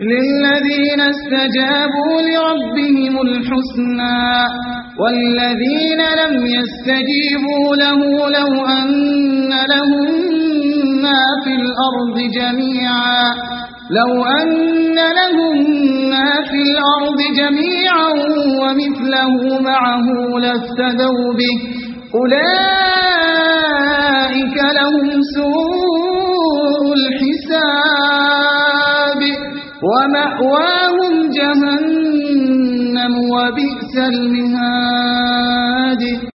للذين استجابوا لربهم الحسنى والذين لم يستجيبوا له لو أن لهم ما في الأرض جميعا ومثله معه لافتدوا به أولئك لهم سوء الحساب ومأواهم جهنم وبئس المهاد